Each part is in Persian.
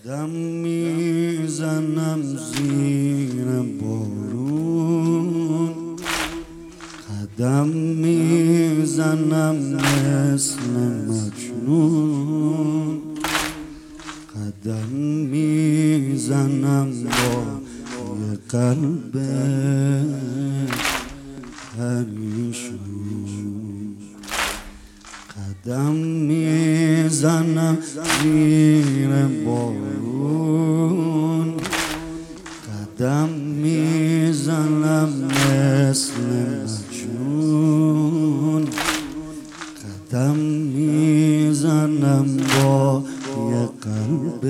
قدم میزنم زیر بارون، قدم میزنم مثل مجنون، قدم میزنم با یه قلب پریشون، قدم میزنم زیر بارون، قدم میزنم مثل مجنون، قدم میزنم با یه قلب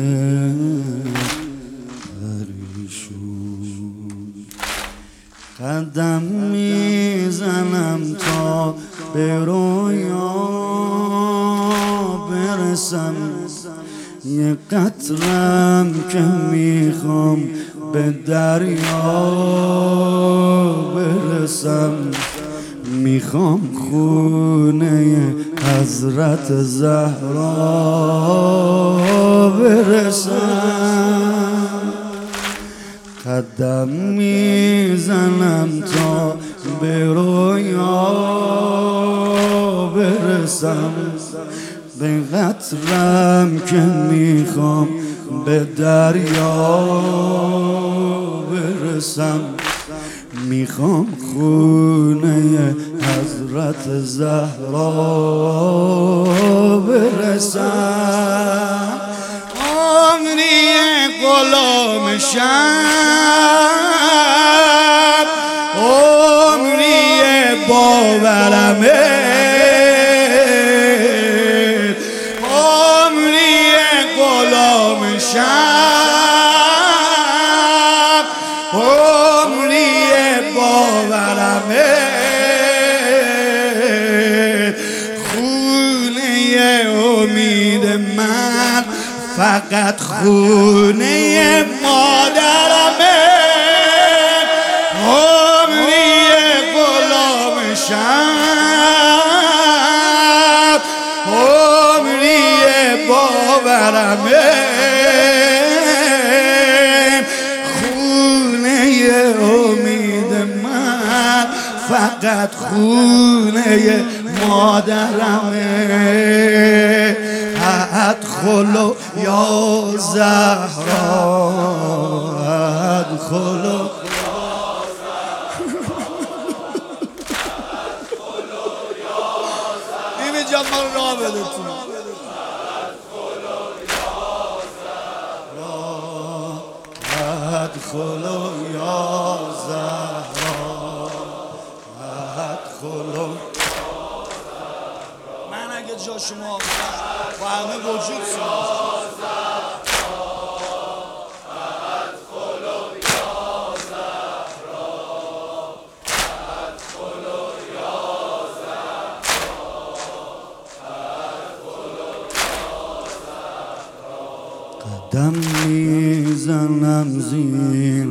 پریشون، قدم میزنم تا به رویا برسم، یه قطرم که میخوام به دریا برسم، میخوام خونه حضرت زهرا برسم، قدم میزنم تا به رویا برسم، به قطرم که میخوام به دریا برسم، میخوام خونه حضرت زهرا برسم، عمری غلام شب، عمری باورمه، عمری غلام شب، عمری باورمه، خونه امید من فقط خونه مادرمه، عمری غلام شب، عمری باورمه، خونه امید من فقط خونه مادرمه، ادخلوا یا زهرا، ادخلوا بیبی جان ما راه بده تو، ادخلوا یا زهرا، ادخلوا، من اگه جا شما با همه وجود قدم میزنم زیر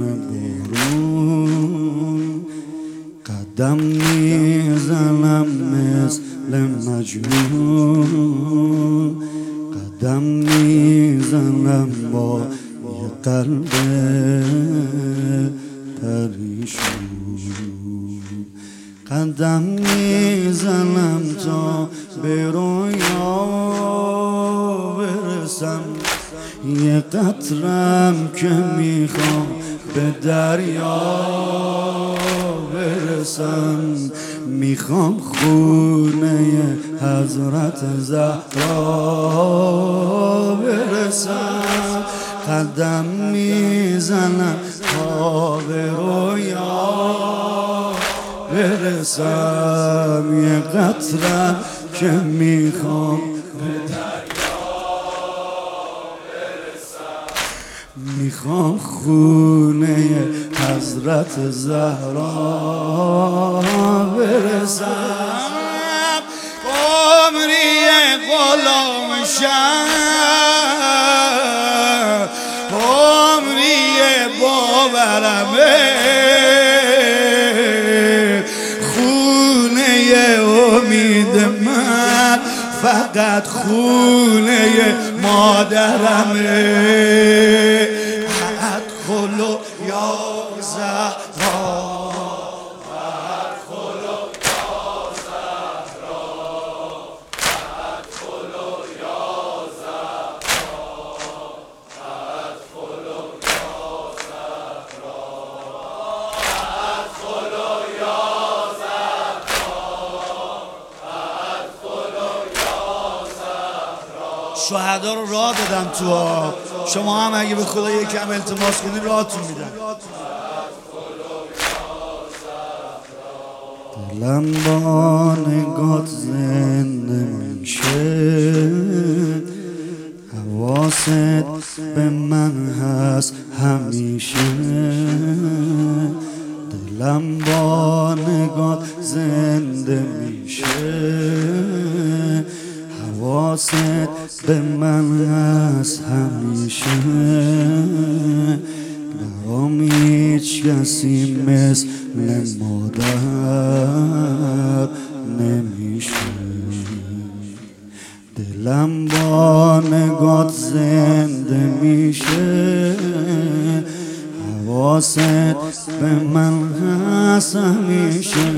بارون، قدم میزنم مثل مجنون، قدم میزنم با یه قلب پریشون، قدم میزنم تا به رویا برسم، یه قطرم که میخوام به دریا برسم، میخوام خونه حضرت زهرا برسم، قدم میزنم تا به رویا برسم، یه قطرم که میخوام به دریا برسم، میخوام خونه حضرت زهرا برسم، عمری غلام شب، عمری باورمه، خونه امید من فقط خونه مادرمه ادخلوا یا زهرا شهدا رو راه دادم تو آب. شما هم اگه به خدا یکم التماس کنید راهتون میدن. دلم با نگات زنده میشه، حواست به من هست همیشه. دلم با نگات زنده میشه، حواست به من هست همیشه. برام هیچ کسی مثل مادر نمیشه. دلم با نگات زنده میشه، حواست به من هست همیشه.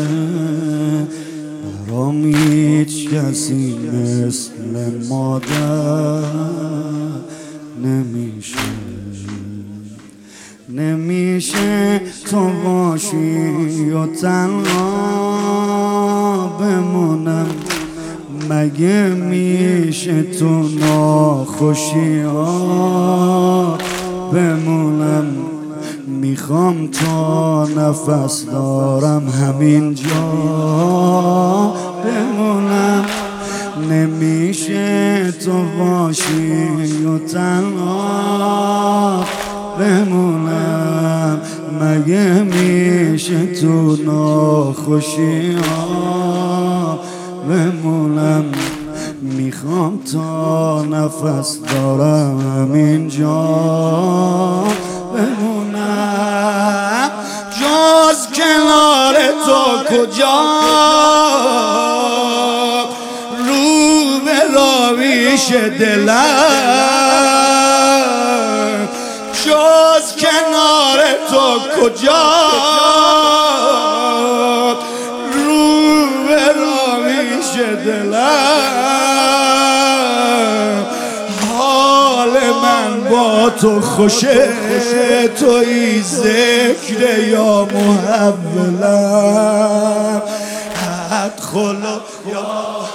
برام هیچ کسی مثل مادر نمیشه. نمیشه تو باشی و تنها بمونم، مگه میشه تو ناخوشی ها بمونم. میخوام تا نفس دارم همینجا بمونم. نمیشه تو باشی و تنها بمونم، مگه میشه تو ناخوشی ها بمونم. میخوام تا نفس دارم همینجا بمونم. جز کنار تو کجا رو به راویش دلم، جز کنار تو کجا رو به راویش دلم. حال من با تو خوشه، توی ذکر یا محولم. ادخلوا یا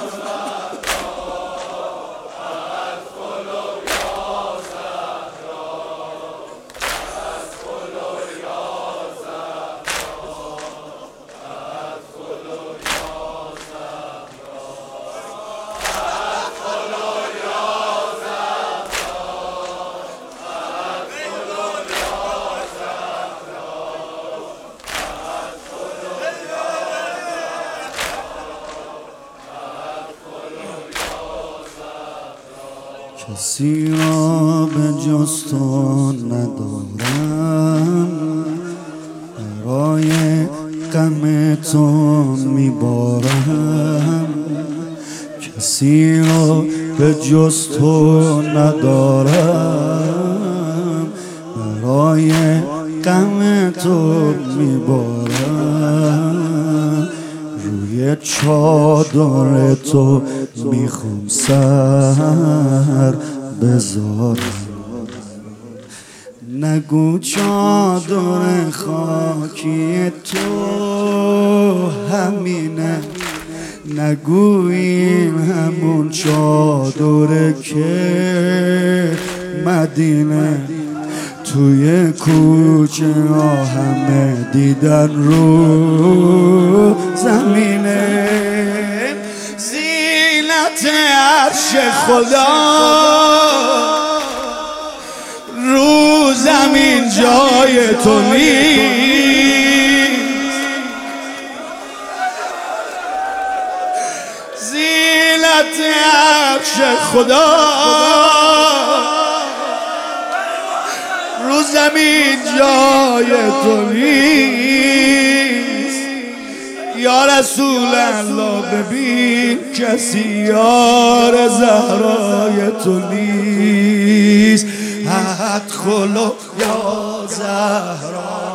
کسی را به جز تو ندارم، برای غم تو میبارم. کسی را به جز تو ندارم، برای غم تو میبارم. روی چادر تو میخوام سر بذارم. نگو چادر خاکی تو همینه، نگو این همون چادره که مدینه. توی کوچه ها همه دیدن رو زمینه. زینت عرش خدا رو زمین جای تو نیست. زینت عرش خدا رو زمین جای تو نیست. یا رسول الله ببین کسی یار زهرای تو نیست ادخلوا یا زهرا